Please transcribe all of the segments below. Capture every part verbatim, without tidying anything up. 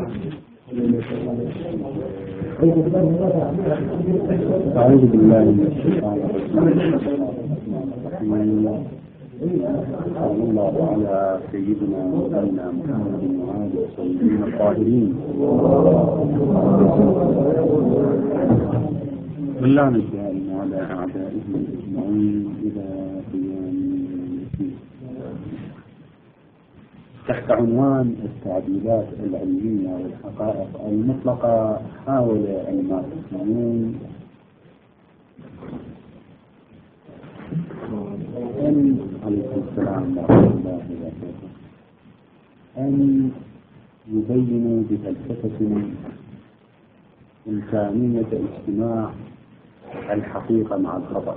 أعوذ بالله من الشيطان الرجيم. صلى الله على سيدنا وسيدنا محمد وآله الطيبين الطاهرين. والله نجعل على أعدائهم أجمعين إلى قيام الدين. تحت عنوان التعديلات العلمية والحقائق المطلقة حاول علماء القانون أن عليكم السلام ورحمة الله وبركاته أن يبينوا بفلسفة إمكانية اجتماع الحقيقة مع الخطأ،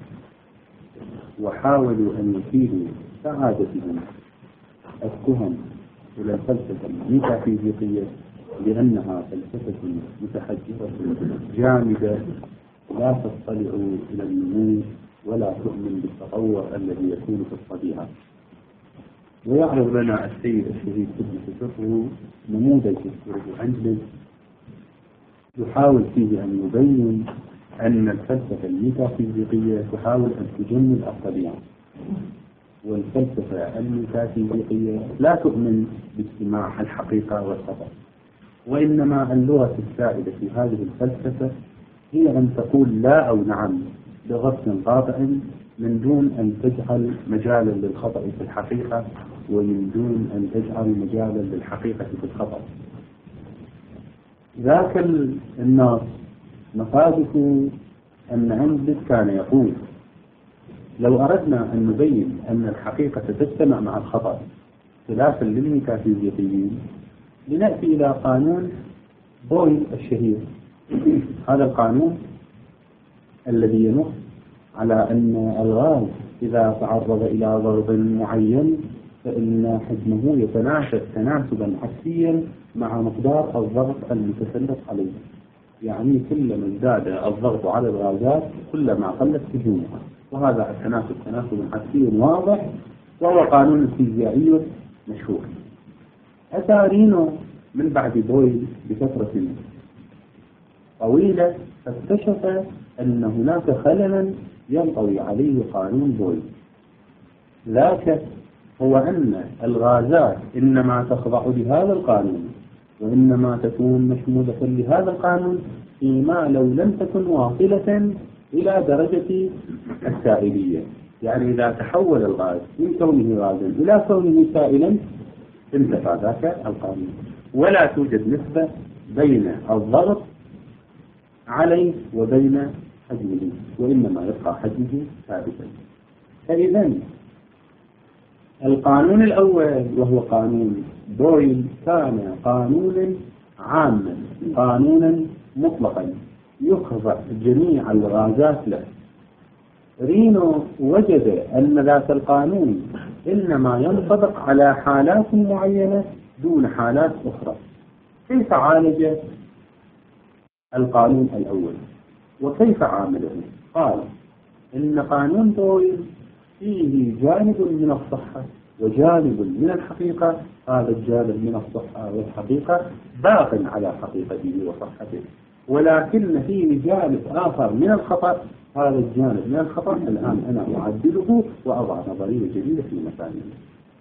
وحاولوا أن يفيدوا سعادتهم التهم إلى الفلسفة الميتافيزيقية لأنها فلسفة متحجرة جامدة لا تطلع إلى النمو ولا تؤمن بالتطور الذي يكون في الطبيعة. ويعرض لنا السيد الشهيد قدس سره نموذج يذكره عنجلز يحاول فيه أن يبين أن الفلسفة الميتافيزيقية تحاول أن تجمل الطبيعة، والفلسفة الميتافيزيقية لا تؤمن باجتماع الحقيقة والخطأ، وإنما اللغة السائدة في هذه الفلسفة هي أن تقول لا أو نعم بغصب قاطع من دون أن تجعل مجالا للخطأ في الحقيقة ومن دون أن تجعل مجالا للحقيقة في الخطأ. ذاك الناس مفاده أن عنجلز كان يقول لو أردنا أن نبين أن الحقيقة تجتمع مع الخطأ خلافا للميتافيزيقيين لنأتي إلى قانون بويل الشهير. هذا القانون الذي ينص على أن الغاز إذا تعرض إلى ضرب معين فإن حجمه يتناسب تناسبا عكسيا مع مقدار الضغط المتسلط عليه، يعني كلما ازداد الضغط على الغازات كلما قلت حجمها، وهذا التناسب تناسب عكسي واضح وهو قانون فيزيائي مشهور. أتى رينو من بعد بويل بفترة طويلة فاكتشف أن هناك خللا ينطوي عليه قانون بويل، ذاك هو أن الغازات إنما تخضع لهذا القانون وإنما تكون مشمولة لهذا القانون فيما لو لم تكن واصلة إلى درجة السائلية، يعني إذا تحول الغاز من كونه غازا إلى كونه سائلا انتفى ذاك القانون، ولا توجد نسبة بين الضغط عليه وبين حجمه، وإنما يبقى حجمه ثابتا. فإذا القانون الأول وهو قانون بويل كان قانونا عاما قانونا مطلقا يخضع جميع الغازات له. رينو وجد أن ذات القانون إنما ينطبق على حالات معينة دون حالات أخرى. كيف عالج القانون الأول وكيف عامله؟ قال إن قانون بويل فيه جانب من الصحة وجانب من الحقيقة، هذا الجانب من الصحة والحقيقة باق على حقيقته وصحته، ولكن فيه جانب آخر من الخطأ، هذا الجانب من الخطأ الآن أنا أعدله وأضع نظرية جديدة في مكانه.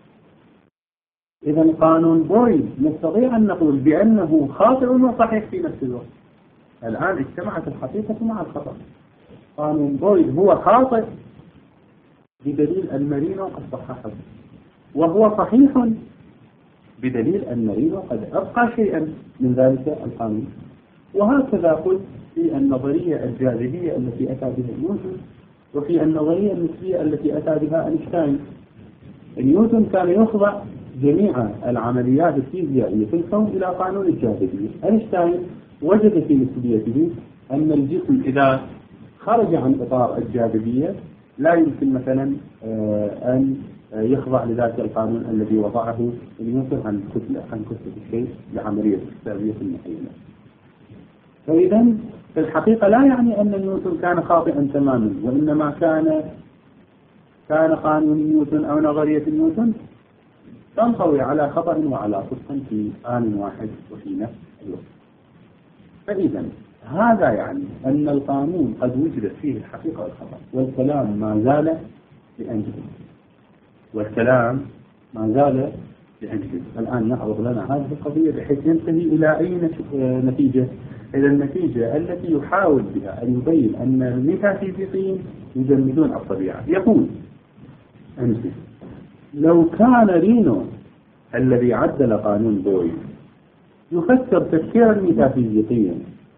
إذا قانون بويل نستطيع أن نقول بأنه خاطئ وصحيح في نفس الوقت. الآن اجتمعت الحقيقة مع الخطأ. قانون بويل هو خاطئ بدليل أن رينو قد صححه، وهو صحيح بدليل أن رينو قد أبقى شيئا من ذلك القانون. وهكذا قلت في النظرية الجاذبية التي أتى بها نيوتن، وفي النظرية النسبية التي أتى بها أينشتاين. نيوتن كان يخضع جميع العمليات الفيزيائية في الكون إلى قانون الجاذبية. أينشتاين وجد في نسبيته أن الجسم إذا خرج عن إطار الجاذبية لا يمكن مثلا أن يخضع لذلك القانون الذي وضعه نيوتن عن كتلة عن كتلة الشيء لعملية التساوية المحيلة. فإذا في الحقيقة لا يعني أن نيوتن كان خاطئا تماما، وإنما كان كان قانون نيوتن أو نظرية نيوتن تنطوي على خطأ وعلى صدق في آن واحد وفي نفس الوقت. فإذا هذا يعني أن القانون قد وجدت فيه الحقيقة والخطأ، والكلام ما زال بأنجز والكلام ما زال بأنجز. الآن نعرض لنا هذه القضية بحيث ينتهي إلى أي نتيجة؟ إلى النتيجة التي يحاول بها أن يبين أن الميتافيزيقيين يجمدون الطبيعة. يقول أنجز: لو كان رينو الذي عدل قانون بويل يفكر تفكيرا ميتافيزيقيا،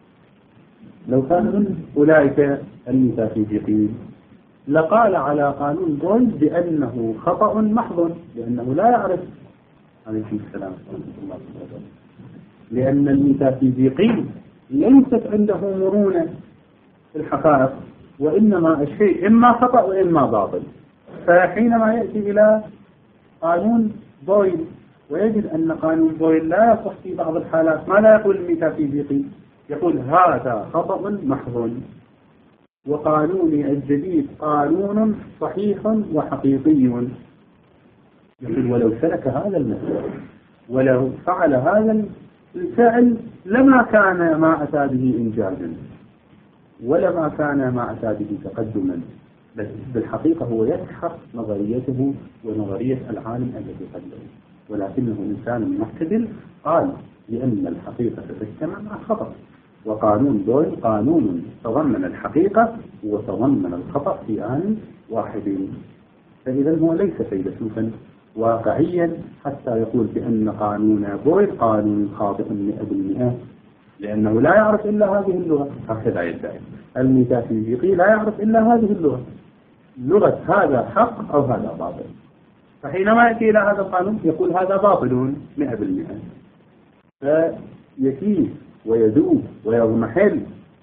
لو كان من أولئك الميتافيزيقيين لقال على قانون بويل بأنه خطأ محض، لأنه لا يعرف. عليكم السلام ورحمة الله وبركاته. لأن الميتافيزيقي ليست عنده مرونة في الحقائق، وإنما الشيء إما خطأ وإما باطل. فحينما يأتي إلى قانون بويل ويجد أن قانون بويل لا يصح في بعض الحالات، ما لا يقول الميتافيزيقي؟ يقول هذا خطأ محض، وقانوني الجديد قانون صحيح وحقيقي. يقول ولو سلك هذا المسلك ولو فعل هذا الفعل لما كان ما أتى به إنجازا ولما كان ما أتى به تقدما، بل بالحقيقة هو يسحق نظريته ونظرية العالم الذي قدمه، ولكنه إنسان معتدل قال لأن الحقيقة تجتمع مع الخطأ، وقانون بويل قانون تضمن الحقيقة وتضمن الخطأ في آن واحد. فإذا هو ليس فيلسوفا واقعيا حتى يقول بأن قانون بويل قانون خاطئ مئة بالمئة، لأنه لا يعرف إلا هذه اللغة. هكذا يدعي الميتافيزيقي، لا يعرف إلا هذه اللغة، لغة هذا حق أو هذا باطل. فحينما يأتي إلى هذا القانون يقول هذا باطل مئة بالمئة، فيكيف ويذوب ويضمحل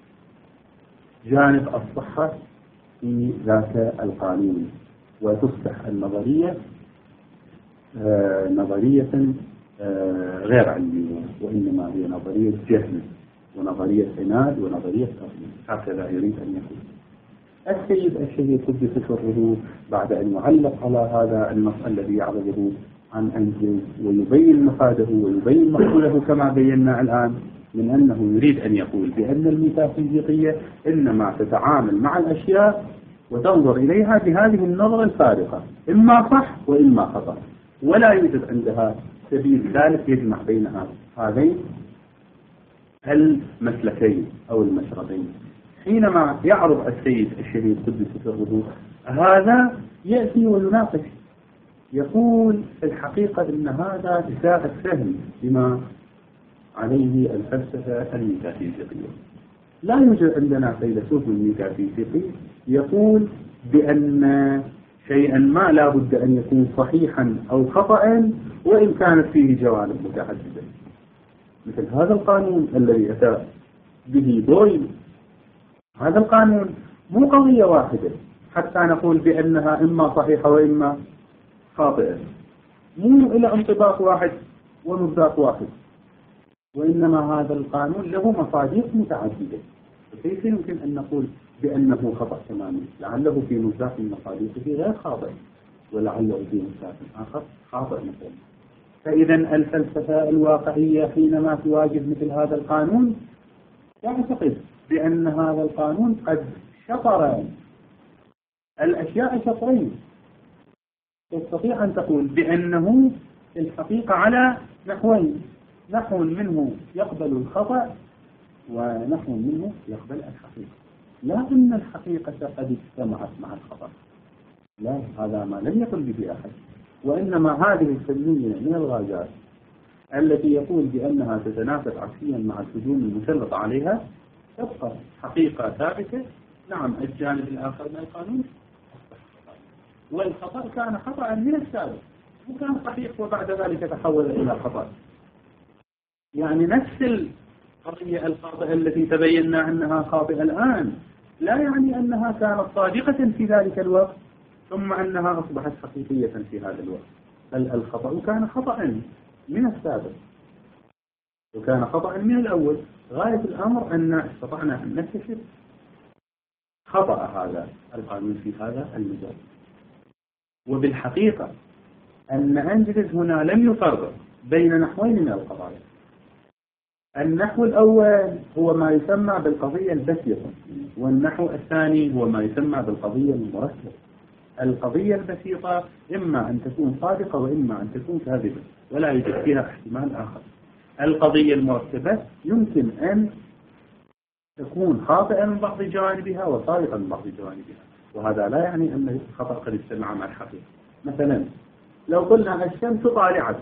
جانب الصحة في ذاك القانون، وتصبح النظرية آه نظرية آه غير علمية، وإنما هي نظرية جهل ونظرية عناد ونظرية تقليد. هكذا يريد أن يكون السيد الشهيد قدس سره بعد أن يعلق على هذا النص الذي يعرضه عن أنجز ويبين مفاده ويبين مقوله كما بينا الآن، من أنه يريد أن يقول بأن الميتافيزيقية إنما تتعامل مع الأشياء وتنظر إليها بهذه النظرة الفارقة، إما صح وإما خطأ، ولا يوجد عندها سبيل ثالث يجمع بين هذين المسلكين أو المشربين. حينما يعرض السيد الشهيد قدس سره هذا يأتي ويناقش، يقول الحقيقة إن هذا إساءة فهم بما عليه الفلسفة الميتافيزيقية. لا يوجد عندنا فيلسوف ميتافيزيقي يقول بأن شيئا ما لا بد أن يكون صحيحا أو خطأ وإن كانت فيه جوانب متعددة، مثل هذا القانون الذي أتى به بويل. هذا القانون مو قضية واحدة حتى نقول بأنها إما صحيحة وإما خاطئة، مو إلى انطباق واحد ومصداق واحد، وإنما هذا القانون له مصادر متعددة. فكيف يمكن أن نقول بأنه خطأ تماما؟ لعله في مصداق مصادقه غير خاطئ، ولعله في مصداق آخر خاطئ مثلا. فإذا الفلسفة الواقعية حينما تواجه مثل هذا القانون تعتقد بأن هذا القانون قد شطر الأشياء شطرين. تستطيع أن تقول بأنه الحقيقة على نحوين، نحو منه يقبل الخطأ ونحو منه يقبل الحقيقة، لا أن الحقيقة قد اجتمعت مع الخطأ، لا، هذا ما لم يقل به أحد. وإنما هذه السلمية من الغازات التي يقول بأنها تتنافس عكسيا مع الهجوم المسلط عليها تبقى حقيقة ثابتة. نعم، الجانب الآخر من القانون والخطأ كان خطأ من السابق وكان صحيح وبعد ذلك تحول إلى خطأ. يعني نفس القضية الخاطئة التي تبينا أنها خاطئة الآن لا يعني أنها كانت صادقة في ذلك الوقت ثم أنها أصبحت حقيقية في هذا الوقت، بل الخطأ كان خطأ من السابق وكان خطأ من الأول. غاية الأمر أن استطعنا أن نكتشف خطأ هذا القانون في هذا المجال. وبالحقيقة أن أنجلس هنا لم يفرق بين نحوين من القضايا. النحو الأول هو ما يسمى بالقضية البسيطة، والنحو الثاني هو ما يسمى بالقضية المركبة. القضية البسيطة إما أن تكون صادقة وإما أن تكون كاذبة، ولا يوجد فيها احتمال آخر. القضية المركبة يمكن أن تكون خاطئة من بعض جوانبها وصادقة من بعض جوانبها، وهذا لا يعني أن الخطأ قد اجتمع مع الحقيقة. مثلا لو قلنا الشمس طالعة،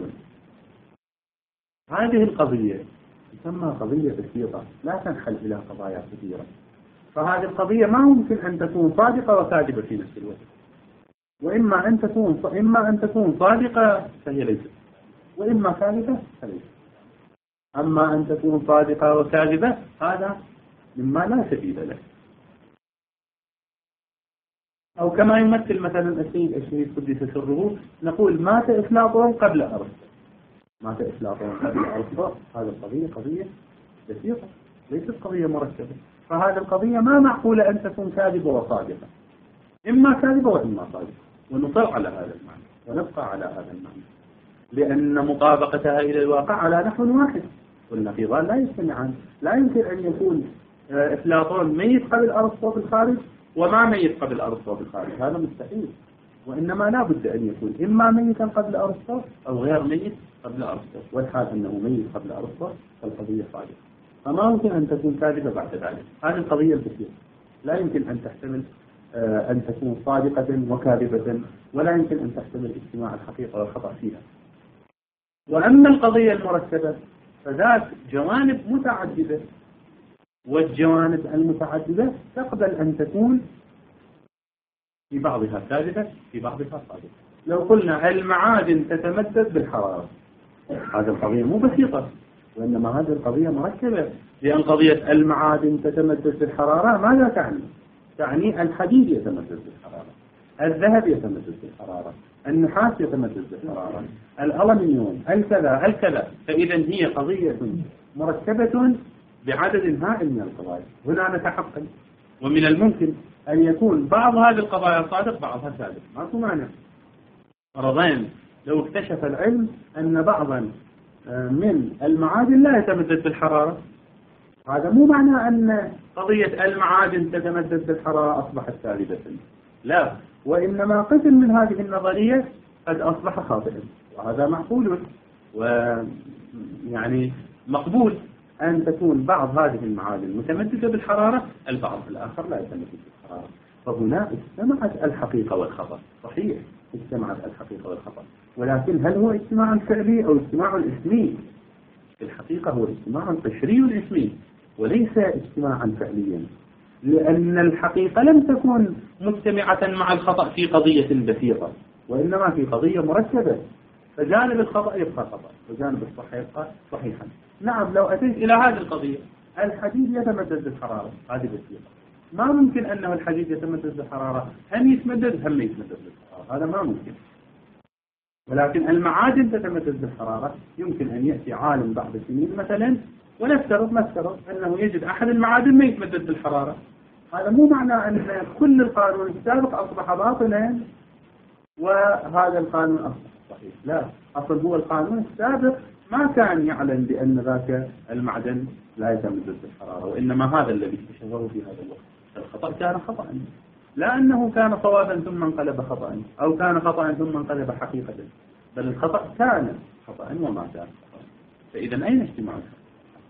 هذه القضية تسمى قضية بسيطة لا تنحل إلى قضايا كثيرة، فهذه القضية ما ممكن أن تكون صادقة وكاذبة في نفس الوقت، وإما أن تكون إما أن تكون صادقة فهي ليست، وإما كاذبة فليست. أما أن تكون صادقة وكاذبة هذا مما لا سبيل له. أو كما يمثل مثلا السيد الشهيد قدس سره، نقول مات أفلاطون قبل أرسطو، مات أفلاطون قبل أرسطو، هذه القضية قضية بسيطة ليست قضية مركبة، فهذه القضية ما معقولة أن تكون كاذبة وصادقة، إما كاذبة وإما صادقة، ونصر على هذا المعنى ونبقى على هذا المعنى، لأن مطابقتها إلى الواقع على نحو واحد، والنقيضان لا يجتمعان. لا يمكن أن يكون أفلاطون ميت قبل أرسطو بالخارج وما ميت قبل أرسطو بالخارج، هذا مستحيل، وإنما لا بد أن يكون إما ميتا قبل أرسطو أو غير ميت قبل أرسطو، والحال أنه ميت قبل أرسطو فالقضية صادقة، فما يمكن أن تكون كاذبة بعد ذلك. هذه القضية البسيطة لا يمكن أن تحتمل أن تكون صادقة وكاذبة، ولا يمكن أن تحتمل اجتماع الحقيقة والخطأ فيها. وأما القضية المركبة فذات جوانب متعددة، والجوانب المتعددة تقبل أن تكون في بعضها كاذبة في بعضها صادقة. لو قلنا المعادن تتمدد بالحرارة، هذه القضية مو بسيطة، وإنما هذه القضية مركبة، لأن قضية المعادن تتمدد بالحرارة ماذا تعني؟ تعني الحديد يتمدد بالحرارة، الذهب يتمدد بالحرارة، النحاس يتمدد بالحرارة، الألمنيوم، الكذا الكذا. فإذا هي قضية مركبة بعدد هائل من القضايا. هنا نتحقق، ومن الممكن أن يكون بعض هذه القضايا صادق بعضها كاذب، ما في مانع. فرضين لو اكتشف العلم أن بعضا من المعادن لا يتمدد بالحرارة، هذا مو معنى أن قضية المعادن تتمدد بالحرارة أصبحت كاذبة، لا، وإنما قسم من هذه النظرية قد أصبح خاطئا، وهذا معقول ويعني مقبول أن تكون بعض هذه المعادن متمددة بالحرارة، البعض الآخر لا يتمدد بالحرارة. فهنا اجتمعت الحقيقة والخطأ، صحيح اجتمعت الحقيقة والخطأ، ولكن هل هو اجتماع فعلي أو اجتماع اسمي؟ الحقيقة هو اجتماع قشري اسمي وليس اجتماعا فعليا، لأن الحقيقة لم تكن مجتمعة مع الخطأ في قضية بسيطة، وإنما في قضية مركبة، فجانب الخطأ يبقى خطأ وجانب الصحة يبقى صحيحا. نعم، لو أتيت إلى هذه القضية الحديد يتمدد بالحرارة، هذه بسيطة، ما ممكن أنه الحديد يتمدد بالحرارة هم يتمدد هم يتمدد بالحرارة، هذا ما ممكن. ولكن المعادن تتمدد بالحرارة، يمكن أن يأتي عالم بعد سنين مثلا ونفترض نفترض أنه يجد أحد المعادن ما يتمدد بالحرارة، هذا مو معنى أن كل القانون السابق أصبح باطلا وهذا القانون أصبح صحيح، لا، أصل هو القانون السابق ما كان يعلم بأن ذاك المعدن لا يتمدد بالحرارة، وإنما هذا الذي اكتشفه في هذا الوقت. الخطأ كان خطأ، لا أنه كان صوابا ثم انقلب خطأ، أو كان خطأ ثم انقلب حقيقة، بل الخطأ كان خطأ وما كان خطأ. فإذا أين اجتماع الخطأ؟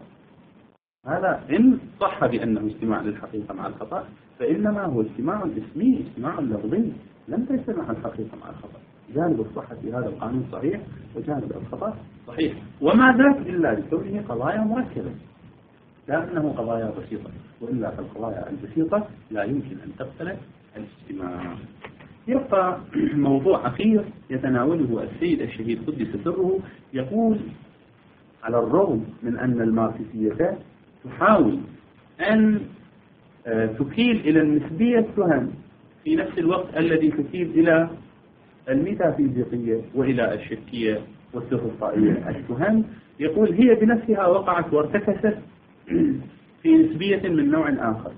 هذا إن صح بأنه اجتماع للحقيقة مع الخطأ، فإنما هو اجتماع اسمي، اجتماع لفظي، لم تجتمع الحقيقة مع الخطأ. جانب الصحة في هذا القانون صحيح وجانب الخطأ صحيح، وما ذاك إلا لكونه قضايا مركبة، لا أنه قضايا بسيطة، وإلا فالقضايا البسيطة لا يمكن أن تقتل الاجتماع. يبقى موضوع أخير يتناوله السيد الشهيد قدس سره، يقول: على الرغم من أن الماركسية تحاول أن تكيل إلى النسبية التهم في نفس الوقت الذي تكيل إلى الميتافيزيقية وإلى الشكية والسفسطائية التهم، يقول هي بنفسها وقعت وارتكست في نسبية من نوع آخر.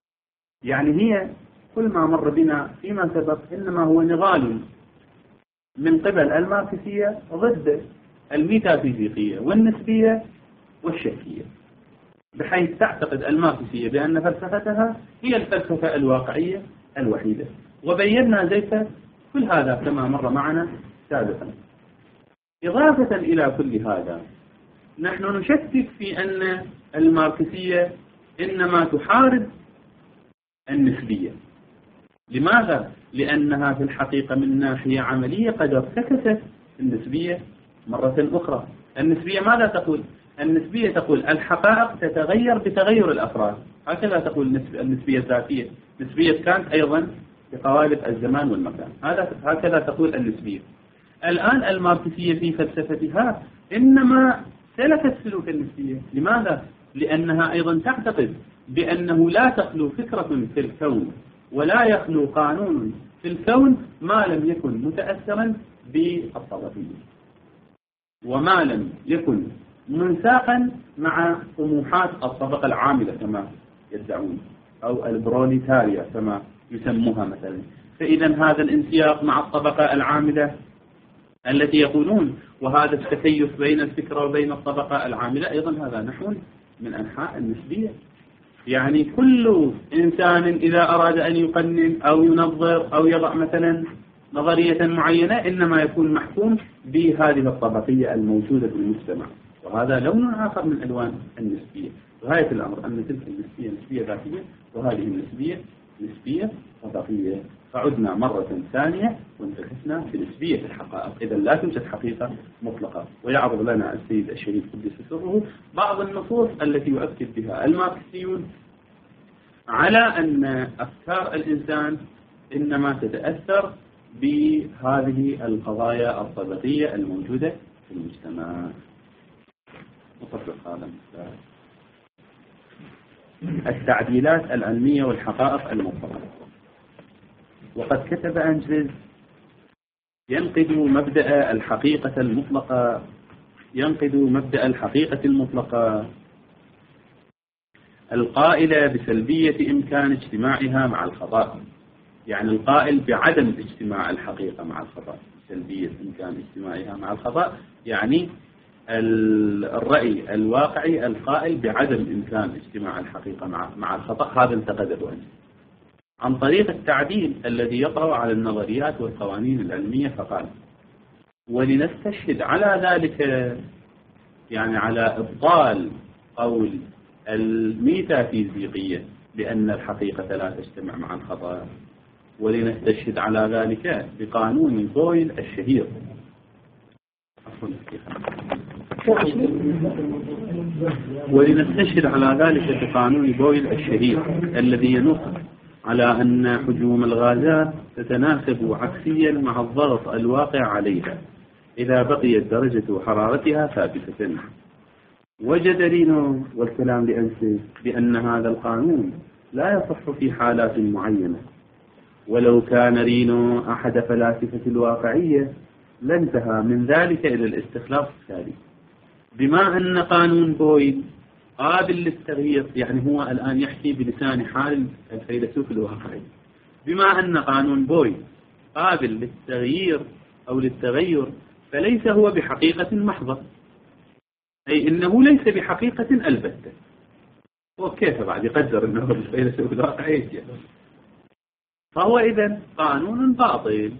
يعني هي كل ما مر بنا فيما سبق إنما هو نغال من قبل الماركسية ضد الميتافيزيقية والنسبية والشكية، بحيث تعتقد الماركسية بأن فلسفتها هي الفلسفة الواقعية الوحيدة. وبينا زيف كل هذا كما مر معنا سابقا. إضافة إلى كل هذا، نحن نشكك في أن الماركسية إنما تحارب النسبية. لماذا؟ لأنها في الحقيقة من ناحية عملية قد ارتكست النسبية مرة أخرى. النسبية ماذا تقول؟ النسبية تقول الحقائق تتغير بتغير الأفراد، هكذا تقول النسبية الذاتية. نسبية كانت أيضا بقوالب الزمان والمكان، هذا هكذا تقول النسبية. الآن الماركسية في فلسفتها إنما سلكت سلوك النسبية. لماذا؟ لأنها أيضا تعتقد بأنه لا تخلو فكرة في الكون ولا يخلو قانون في الكون ما لم يكن متأثرا بالطبقية، وما لم يكن منساقا مع طموحات الطبقة العاملة كما يدعون، أو البروليتاريا كما يسموها مثلا. فإذا هذا الانسياق مع الطبقة العاملة التي يقولون، وهذا التكيف بين الفكرة وبين الطبقة العاملة، أيضا هذا نحو من أنحاء النسبية. يعني كل إنسان إذا أراد أن يقنن أو ينظر أو يضع مثلا نظرية معينة إنما يكون محكوم بهذه الطبقية الموجودة في المجتمع، وهذا لون آخر من ألوان النسبية. غاية الأمر أن تلك النسبية نسبية ذاتية، وهذه النسبية نسبية طبقية. فعدنا مرة ثانية وانتكسنا في نسبية الحقائق. إذا لا توجد حقيقة مطلقة. ويعرض لنا السيد الشريف قدس سره بعض النصوص التي يؤكد بها الماركسيون على أن أفكار الإنسان إنما تتأثر بهذه القضايا الطبقية الموجودة في المجتمع. نطبق هذا المثال: التعديلات العلمية والحقائق المطلقة. وقد كتب أنجلز ينقد مبدأ الحقيقة المطلقة ينقد مبدأ الحقيقة المطلقة القائلة بسلبية إمكان اجتماعها مع الخطأ. يعني القائل بعدم اجتماع الحقيقة مع الخطأ، سلبية إمكان اجتماعها مع الخطأ، يعني الرأي الواقعي القائل بعدم إمكان اجتماع الحقيقة مع مع الخطأ. هذا انتقده أنجلز عن طريق التعديل الذي يطرأ على النظريات والقوانين العلمية، فقال: ولنستشهد على ذلك، يعني على إبطال قول الميتافيزيقية بأن الحقيقة لا تجتمع مع الخطأ، ولنستشهد على ذلك بقانون بويل الشهير. ولنستشهد على ذلك بقانون بويل الشهير الذي ينص على أن حجوم الغازات تتناسب عكسيا مع الضغط الواقع عليها إذا بقيت درجة حرارتها ثابتة. وجد رينو والكلام لأنسي بأن هذا القانون لا يصح في حالات معينة، ولو كان رينو أحد فلاسفة الواقعية لانتهى من ذلك إلى الاستخلاص التالي: بما أن قانون بويل قابل للتغيير، يعني هو الآن يحكي بلسان حال الفيلسوف الواقعي، بما أن قانون بويل قابل للتغيير أو للتغير، فليس هو بحقيقة محضة، أي إنه ليس بحقيقة البتة. وكيف بعد يقدر أنه الفيلسوف الواقعي؟ فهو إذن قانون باطل.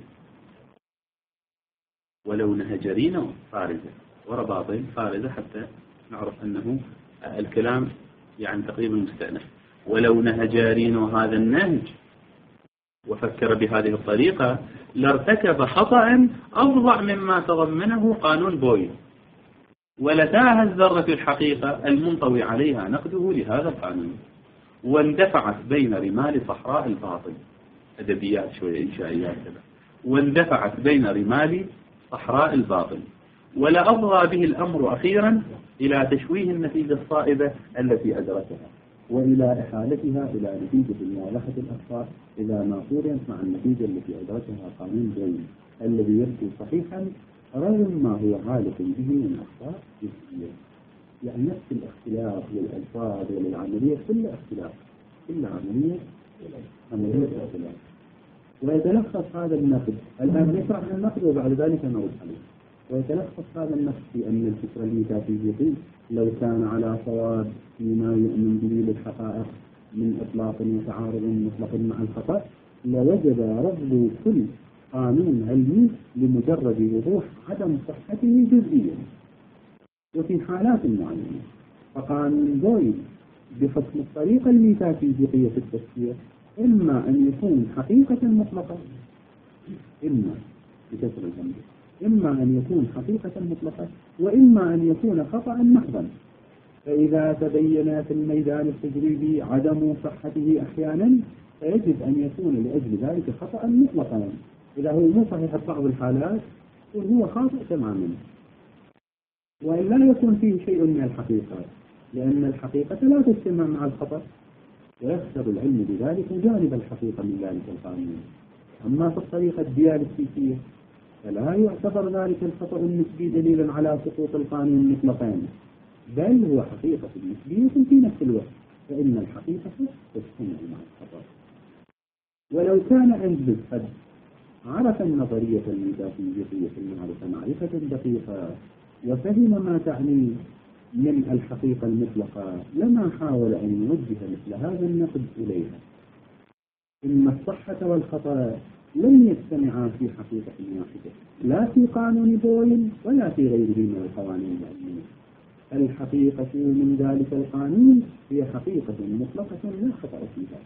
ولو نهجرين فارزة ورا باطل فارزة، حتى نعرف أنه الكلام يعني تقريبا مستأنف. ولو نهجارين هذا النهج وفكر بهذه الطريقة لارتكب خطأ أفظع مما تضمنه قانون بويل، ولتاه الذرة في الحقيقة المنطوي عليها نقده لهذا القانون، واندفعت بين رمال صحراء الباطل. أدبيات شوية إنشائيات كذا. واندفعت بين رمال صحراء الباطل، ولا أضغى به الأمر أخيرا إلى تشويه النتيجة الصائبة التي أدركها، وإلى إحالتها إلى نتيجة موالاة الأفكار إذا ما قورنت مع النتيجة التي أدركها قانون بويل الذي يبدو صحيحا رغم ما هو عالق به من أخطاء جزئية. يعني نفس الاختلاف للألفاظ وللعملية كل اختلاف، كل عملية عملية اختلاف. ويتلخص هذا النقد، الآن نشرح النقد وبعد ذلك نرد عليه. ويتلخص هذا النقد في أن الفكر الميتافيزيقي لو كان على صواب فيما يؤمن به بالحقائق من إطلاق وتعارض مطلق مع الخطأ، لوجب رفض كل قانون علمي لمجرد وضوح عدم صحته جزئيا وفي حالات معينة. فقانون بويل بحكم الطريقة الميتافيزيقية في التفسير إما أن يكون حقيقة مطلقة إما بكسر الجملة إما أن يكون حقيقة مطلقة وإما أن يكون خطأ محضا. فإذا تبين في الميدان التجريبي عدم صحته أحيانا فيجب أن يكون لأجل ذلك خطأ مطلقا. إذا هو مو صحيح في بعض الحالات هو خاطئ تماما، وإن لا يكون فيه شيء من الحقيقة، لأن الحقيقة لا تجتمع مع الخطأ، ويخسر العلم بذلك جانب الحقيقة من ذلك القانون. أما في الطريقة الديالكتيكية فلا يعتبر ذلك الخطأ النسبي دليلا على سقوط القانون مطلقا، بل هو حقيقة نسبية في نفس الوقت، فإن الحقيقة تجتمع مع الخطأ. ولو كان أنجلس قد عرف النظرية الميتافيزيقية المعرفة معرفة دقيقة وفهم ما تعني من الحقيقة المطلقة لما حاول أن يوجه مثل هذا النقد إليها. إن الصحة والخطأ لم يجتمعا في حقيقة واحدة، لا في قانون بويل ولا في غيره من القوانين العلمية. الحقيقة من ذلك القانون هي حقيقة مطلقة لا خطأ فيها،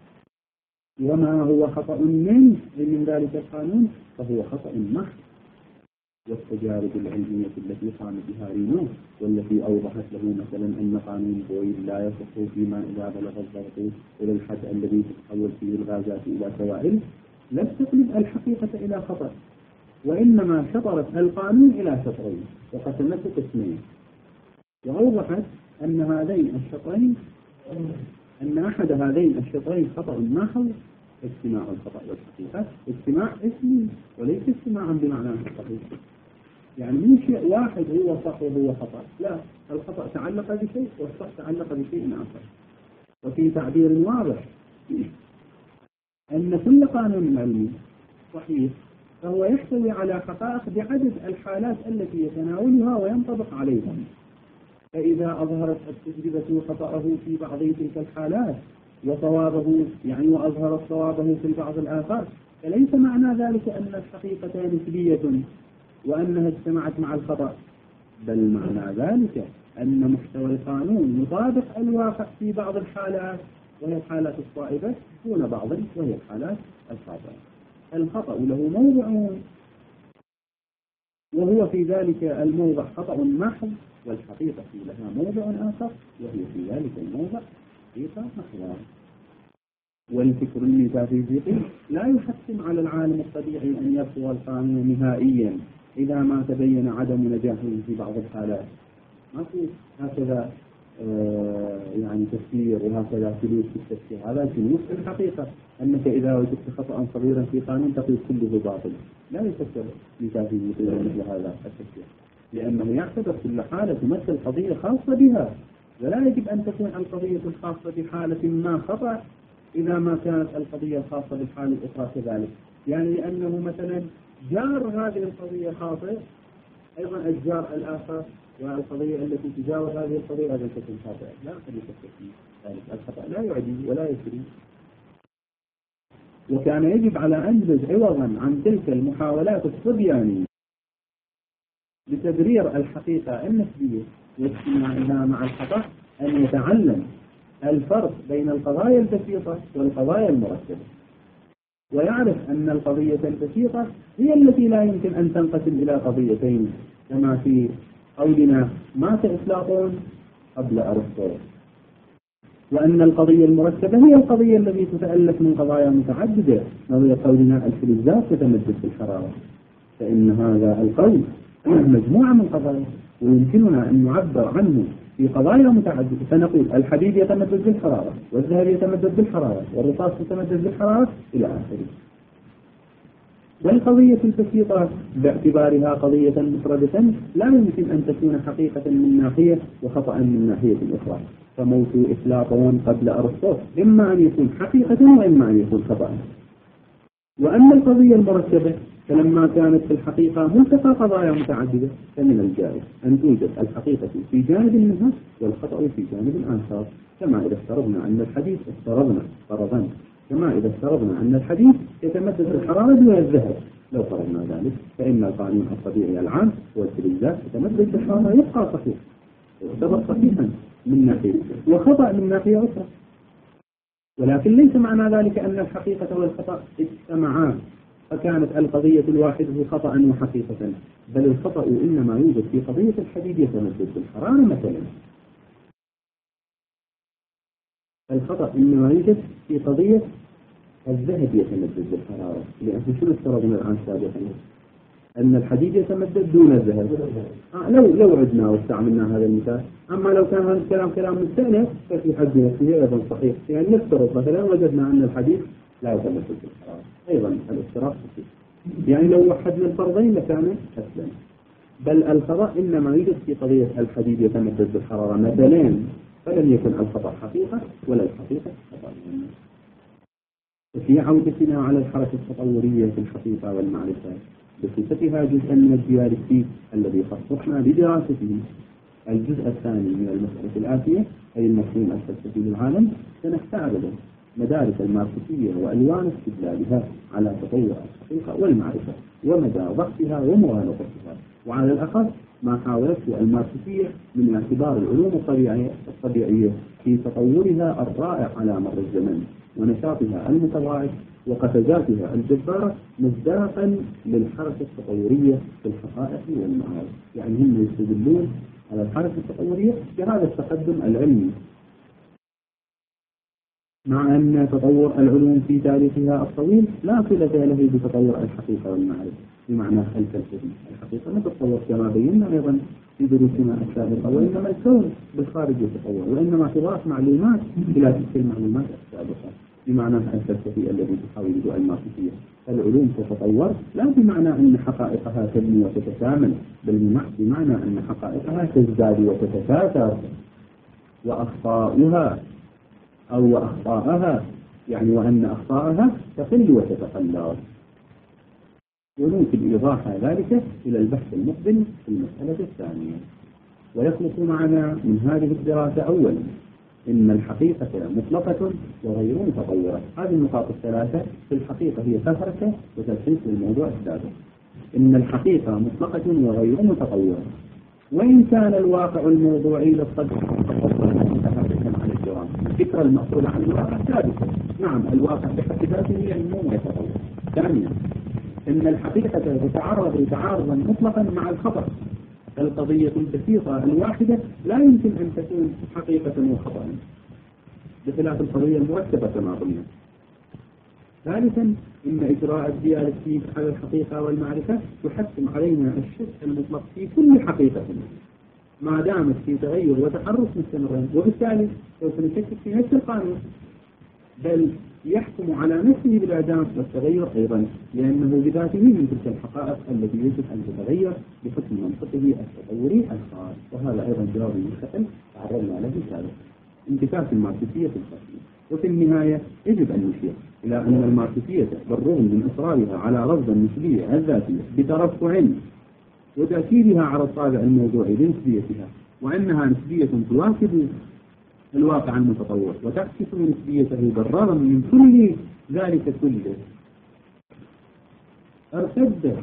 وما هو خطأ منه من ذلك القانون فهو خطأ محض. والتجارب العلمية التي قام بها رينو والتي أوضحت له مثلا أن قانون بويل لا يصح فيما إذا بلغ الضغط إلى الحد الذي تتحول فيه الغازات إلى سوائل لم تقلب الحقيقة إلى خطأ، وإنما شطرت القانون إلى شطرين وقسمته قسمين، وأوضحت أن هذين الشطرين أن أحد هذين الشطرين خطأ محض اجتماع الخطأ والحقيقة، اجتماع اسمي وليس اجتماعا بمعنى الحقيقة. يعني مو شيء واحد هو صح وهو خطأ، لا، الخطأ تعلق بشيء والصح تعلق بشيء آخر. وفي تعبير واضح أن كل قانون علمي صحيح فهو يحتوي على حقائق بعدد الحالات التي يتناولها وينطبق عليها. فإذا أظهرت التجربة خطأه في بعض تلك الحالات وصوابه يعني وأظهر صوابه في البعض الآخر، فليس معنى ذلك أن الحقيقة نسبية وأنها اجتمعت مع الخطأ، بل معنى ذلك أن محتوى القانون مطابق الواقع في بعض الحالات وهي الحالات الصائبة دون بعض وهي الحالات الخاطئة. الخطأ له موضع وهو في ذلك الموضع خطأ محض، والحقيقة لها موضع آخر وهي في ذلك الموضع حقيقة محضة. والفكر الميتافيزيقي لا يحتم على العالم الطبيعي أن يرفض القانون نهائيا إذا ما تبين عدم نجاحه في بعض الحالات. ما في هكذا آه يعني تفسير وهكذا سلوك في التفسير، هذا سلوك في الحقيقة أنك إذا وجدت خطأ صغيرا في قانون تقول كله باطل. لا يفسر ميتافيزيقي مثل هذا التفسير، لأنه يعتبر كل حالة تمثل قضية خاصة بها، ولا يجب أن تكون القضية الخاصة بحالة ما خطأ إذا ما كانت القضية الخاصة بالحالة الأخرى كذلك. يعني لأنه مثلا جار هذه القضية خاطئ أيضا الجار الآخر والقضية التي تجاوز هذه القضية هذا تكون خاطئة. لا أحد يفكر في ذلك، الخطأ لا يعدي ولا يسري. وكان يجب على أنجلز عوضا عن تلك المحاولات الصبيانية لتبرير الحقيقة النسبية واجتماعها مع الخطأ أن يتعلم الفرق بين القضايا البسيطة والقضايا المركبة، ويعرف أن القضية البسيطة هي التي لا يمكن أن تنقسم إلى قضيتين كما في قولنا مات أفلاطون قبل أرسطو، وأن القضية المركبة هي القضية التي تتألف من قضايا متعددة، وهي قولنا الفلزات تتمدد بالحرارة. فإن هذا القول مجموعة من قضايا ويمكننا أن نعبر عنه في قضايا متعددة، فنقول الحديد يتمدد بالحرارة والذهب يتمدد بالحرارة والرصاص يتمدد بالحرارة إلى آخره. والقضية البسيطة باعتبارها قضية مفردة لا يمكن أن تكون حقيقة من ناحية وخطأ من ناحية أخرى. فموت أفلاطون قبل أرسطو إما أن يكون حقيقة وإما أن يكون خطأ. وأما القضية المركبة فلما كانت في الحقيقة ملتقى قضايا متعددة فمن الجائز أن توجد الحقيقة في جانب منها والخطأ في جانب آخر، كما إذا افترضنا أن الحديث افترضنا فرضا كما إذا افترضنا أن الحديث يتمدد بالحرارة دون الذهب، لو فرضنا ذلك فإن القانون الطبيعي العام والفلزات يتمدد بالحرارة يبقى صحيح، يعتبر صحيحا من ناحية وخطأ من ناحية أخرى، ولكن ليس معنى ذلك أن الحقيقة والخطأ اجتمعان فكانت القضية الواحدة خطأ وحقيقة، بل الخطأ إنما يوجد في قضية الحديد يتمدد بالحرارة مثلا. الخطأ إنما يوجد في قضية الذهب يتمدد بالحرارة، لأن شنو افترضنا الآن سابقا أن الحديد يتمدد دون الذهب. آه لو لو عدنا واستعملنا هذا المثال، أما لو كان هذا الكلام كلام مستأنف ففي حد نفسه أيضا صحيح، يعني نفترض مثلا وجدنا أن الحديد لا يتمدد بالحرارة، أيضا الافتراض صحيح، يعني لو وحدنا الفرضين لكان أسلم. بل الخطأ إنما يوجد في قضية الحديد يتمدد بالحرارة مثلا، فلم يكن الخطأ حقيقة ولا الحقيقة خطأ. وفي عودتنا على الحركة التطورية في الحقيقة والمعرفة بصفتها جزءا من الديالكتيك الذي خصصنا لدراسته الجزء الثاني من المسألة الآتية أي المفهوم الفلسفي للعالم، سنستعرض مدارس الماركسية وألوان استدلالها على تطور الحقيقة والمعرفة ومدى ضعفها ومغالطتها، وعلى الأخص ما حاولته الماركسية من اعتبار العلوم الطبيعية الطبيعية في تطورها الرائع على مر الزمن ونشاطها المتضاعف وقفزاتها الجبارة مصداقا للحركة التطورية في الحقائق والمعارف. يعني هم يستدلون على الحركة التطورية بهذا التقدم العلمي، مع أن تطور العلوم في تاريخها الطويل لا صلة له بتطور الحقيقة والمعرفة بمعنى الفلسفي. الحقيقة ما تتطور كما بينا أيضا في دروسنا السابقة، وإنما الكون بالخارج يتطور، وإنما تضاف معلومات إلى تلك المعلومات السابقة بمعنى الفلسفي الذي تحاول الماركسية. العلوم تتطور لا بمعنى أن حقائقها تبني وتتكامل، بل بمعنى أن حقائقها تزداد وتتكاثر، وأخطاؤها أو أخطاءها يعني وأن أخطاءها تقل وتتقلص. ويمكن إيضاح ذلك إلى البحث المقبل في المسألة الثانية. ويخلص معنا من هذه الدراسة أولا إن الحقيقة مطلقة وغير متطورة. هذه النقاط الثلاثة في الحقيقة هي تفرقة وتلخيص للموضوع السابق. إن الحقيقة مطلقة وغير متطورة، وإن كان الواقع الموضوعي للصدق متحركا عن الجرام، الفكرة المأخوذة عن الواقع ثابتة. نعم الواقع بحد ذاته يعني مو يتطور. ثانيا إن الحقيقة تتعرض تعارضا مطلقا مع الخطأ. القضية البسيطة الواحدة لا يمكن أن تكون حقيقة وخطأ بخلاف القضية المركبة كما قلنا. ثالثا إن إجراء الديالكتيك على الحقيقة والمعرفة يحتم علينا الشك المطلق في كل حقيقة ما دامت في تغير وتحرك مستمرين، وبالتالي سوف نشكك في نفس القانون، بل يحكم على نفسه بالإعدام والتغير أيضا، لأنه بذاته من تلك الحقائق التي يجب أن تتغير بحكم منطقه التطوري الخاص. وهذا أيضا جواب مستقل تعرضنا له سابقا. انتكاس الماركسية في الخصم. وفي النهاية يجب أن نشير إلى أن الماركسية بالرغم من إصرارها على رفض النسبية الذاتية بترفع وتأكيدها على الطابع الموضوعي لنسبيتها، وأنها نسبية تواكب الواقع المتطور وتعكس نسبيته بالرغم من كل ذلك كله، ارتدت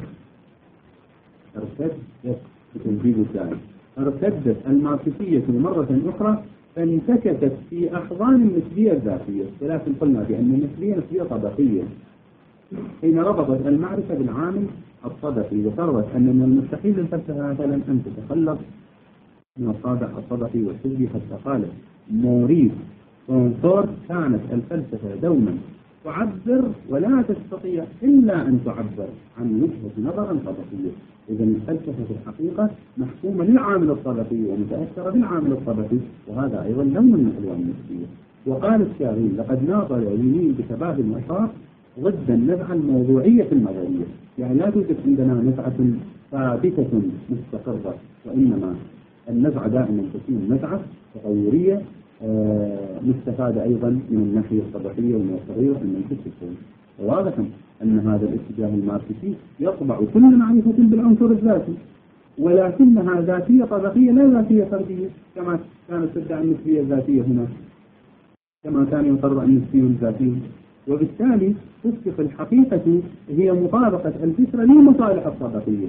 ارتدت بتنجيب الثاني ارتدت الماركسية مرة أخرى فانتكست في أحضان النسبية الذاتية، ولكن قلنا بأن النسبية نسبية طبقية حين ربطت المعرفة بالعامل الطبقي، وقررت أن من المستحيل للفلسفة مثلا أن تتخلص من الطابع الطبقي والحزبي، حتى قالت موريس كونفورت كانت الفلسفة دوما تعبر ولا تستطيع إلا أن تعبر عن وجهة نظر طبقية. إذا الفلسفة في الحقيقة محكومة للعامل الطبقي ومتأثرة بالعامل الطبقي، وهذا أيضا لون من ألوان النسبية. وقال الشاغين لقد ناظر العلميين بشباب النشاط ضد النزعة الموضوعية النظرية، يعني لا توجد عندنا نزعة ثابتة مستقرة، وإنما النزعة دائما تكون نزعة تطورية مستفادة أيضا من الناحية الطبقية ومن التغير المنحوس في الكون. واضح أن هذا الاتجاه الماركسي يطبع كل معرفة بالعنصر الذاتي، ولكنها ذاتية طبقية لا ذاتية فردية كما كانت تدعي النسبية الذاتية هنا، كما كان يقرر النسبي الذاتي. وبالتالي تصبح الحقيقة هي مطابقة الفكرة للمصالح الطبقية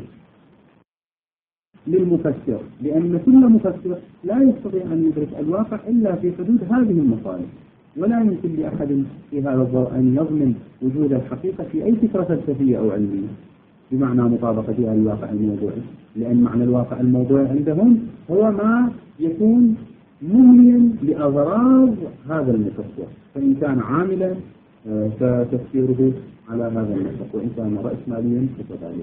للمفسر، لأن كل مفسر لا يستطيع أن يدرك الواقع إلا في حدود هذه المصالح، ولا يمكن لأحد في هذا الضوء أن يضمن وجود الحقيقة في أي فكرة فلسفية أو علمية بمعنى مطابقتها للواقع الموضوعي، لأن معنى الواقع الموضوعي عندهم هو ما يكون مهملا لأغراض هذا المفسر، فإن كان عاملا فتفسيره على هذا النسق، وإن كان رأسماليا فكذلك.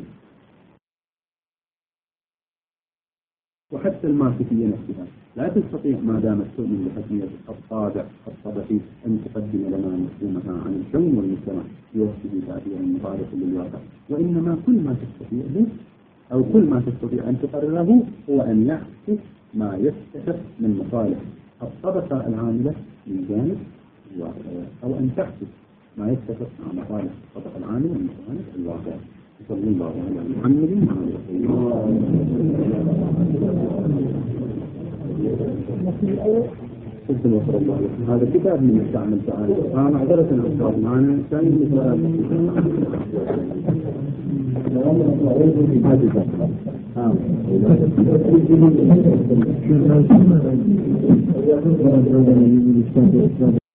وحتى الماركسية نفسها لا تستطيع ما دامت تؤمن بحتمية الطابع الطبقي أن تقدم لنا مفهومها عن الكون والمجتمع في وصفه ذاتيا مطابقا للواقع، وإنما كل ما تستطيع به أو كل ما تستطيع أن تقرره هو أن يعكس ما يستحق من مصالح الطبقة العاملة من جانب الواقع، أو أن تعكس ما يتفق مع مصالح الطبقة العاملة من مصالح الواقع. صلى الله على محمد وعلى آله. هذا كتاب من يستعمل تعالى. أنا معذرة الأستاذ معنا ثاني مثال.